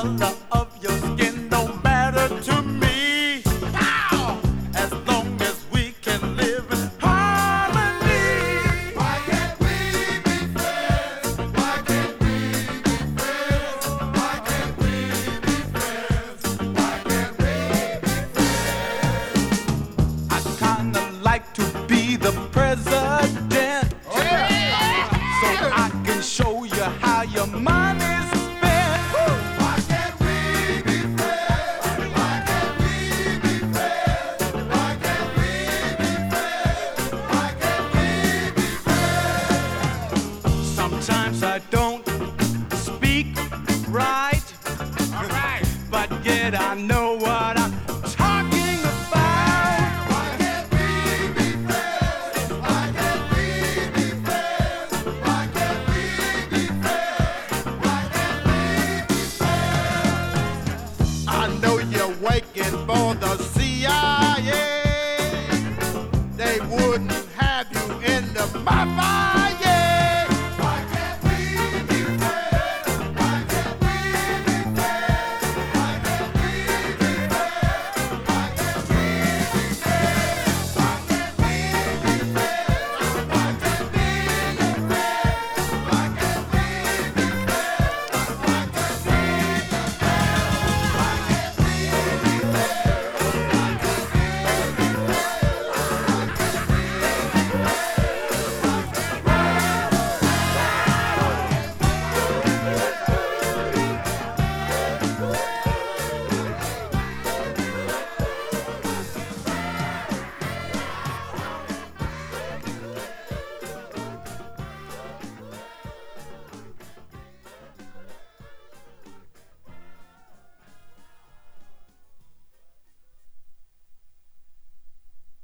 color of your skin don't matter to me. How? As long as we can live in harmony. Why can't we be friends? Why can't we be friends? Why can't we be friends? Why can't we be friends? I kinda like to be the president. Oh, yeah. So I can show you how your money's spent. Why can't we be friends? Why can't we be friends? Why can't we be friends? Why can't we be friends? Sometimes I don't speak right. All right. But yet I know what I'm talking about. Why can't we be friends? Why can't we be friends? Why can't we be friends? Why can't we be friends? I know you're working for the CIA.